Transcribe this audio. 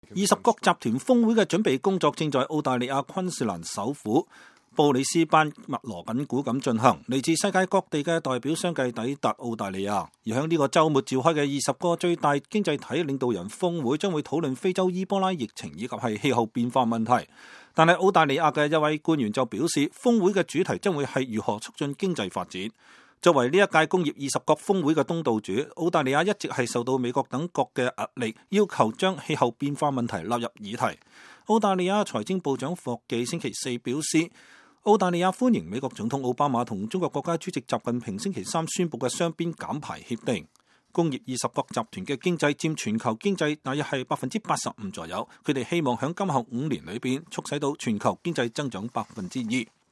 20國集團峰會嘅準備工作正在澳大利亞昆士蘭首府布里斯班密鑼緊鼓咁進行，嚟自世界各地嘅代表相繼抵達澳大利亞。而喺呢個週末召開嘅20個最大經濟體領導人峰會，將會討論非洲伊波拉疫情以及係氣候變化問題。但係澳大利亞嘅一位官員就表示，峰會嘅主題將會係如何促進經濟發展。作為呢一屆工業20國峰會嘅東道主，澳大利亞一直係受到美國等國嘅壓力，要求將氣候變化問題納入議題。澳大利亞財政部長霍記星期四表示，澳大利亞歡迎美國總統奧巴馬同中國國家主席習近平星期三宣布嘅雙邊減排協定。工業20國集團嘅經濟佔全球經濟大約係85%左右，佢哋希望喺今後5年裏邊促使到全球經濟增長2%。